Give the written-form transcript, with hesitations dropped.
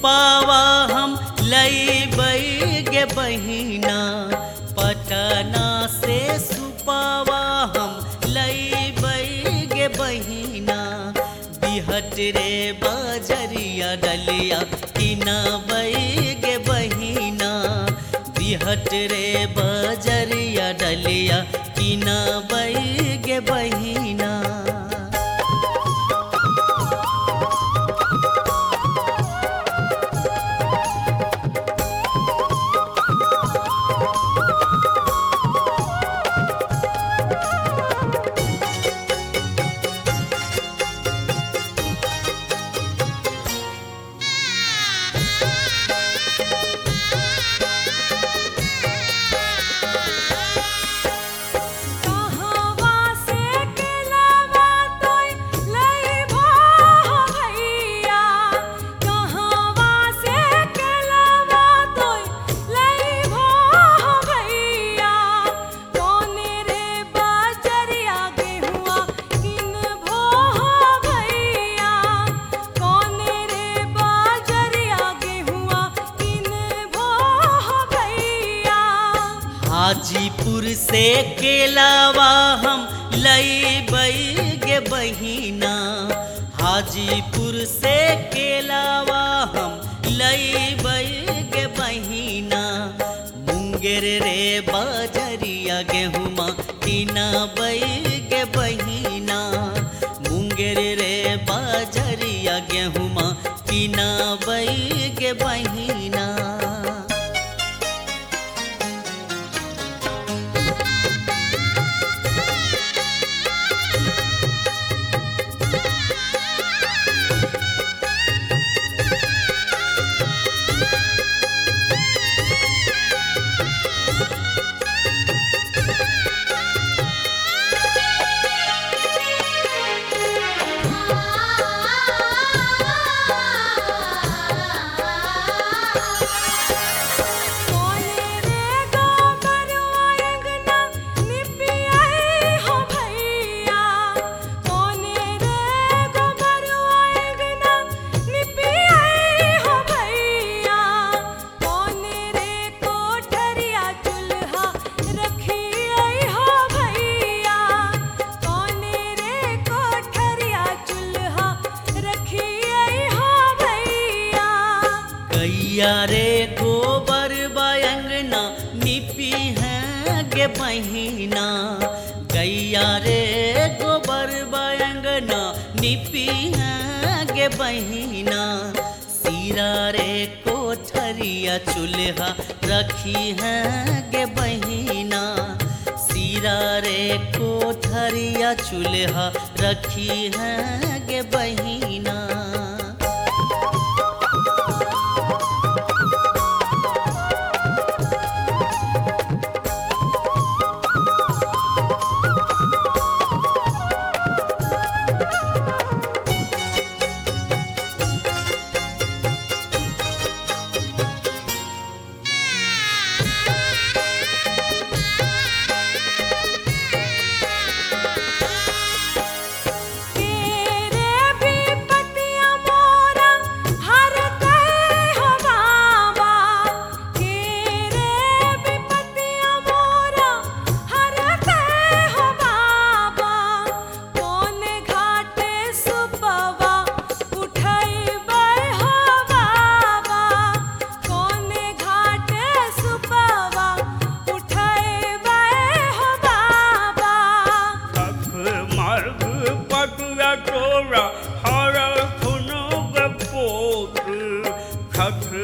सुपावा हम लईबै गे बहिना, पटना से सुपावा हम लईबै गे बहिना। बिहट रे बजरिया डलिया किनबै गे बहिना, बिहट रे बजरिया डलिया किनबै गे बहिना। हाजीपुर से केलावा हम लईबै गे बहिना, हाजीपुर से केलावा हम लईबै गे बहिना। मुंगेर रे बजरिया गेहुमा किनबै गे बहिना, मुंगेर रे बजरिया गेहुमा किनबै गे बहिना। गैया रे गोबर बयंगना निपी हैं गे बहिना, गैया रे गोबर बयंगना निपी हैं गे बहिना। सीरा रे कोठरिया चूल्हा रखी हैं गे बहिना, सीरा रे कोठरिया चूल्हा रखी हैं गे बहिना। Hara kuno gapotu,